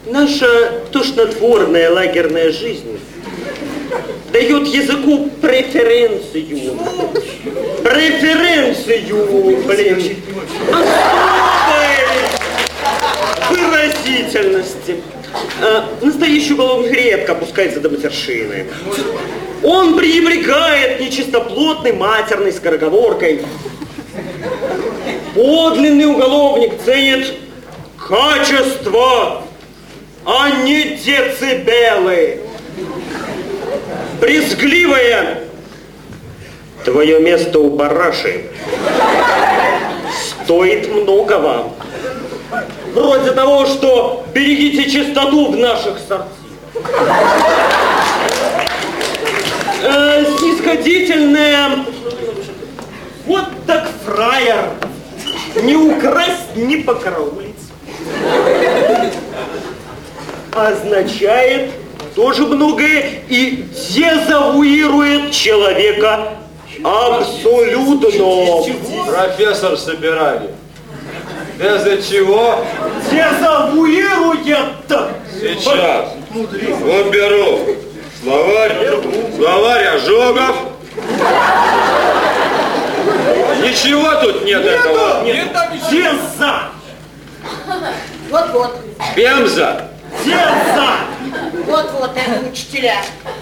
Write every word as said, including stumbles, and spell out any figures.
Наша тошнотворная лагерная жизнь дает языку преференцию. Преференцию, блин. Особой выразительности. А, настоящий уголовник редко опускается до матершины. Он пренебрегает нечистоплотной матерной скороговоркой. Подлинный уголовник ценит качество, а не децибелы. Брезгливое. Твое место у параши стоит многого. Вроде того, что берегите чистоту в наших сортирах. Э, снисходительное. Вот так фраер. Не украсть, не покараулить. Означает тоже многое и дезавуирует человека абсолютно. Профессор собирали. Из-за чего? Дезавуирует. Сейчас. Вот беру. Словарь. Словарь ожогов. Ничего тут нет этого. Нет, деза. Вот-вот. Пемза. Деза. Вот-вот, это учителя.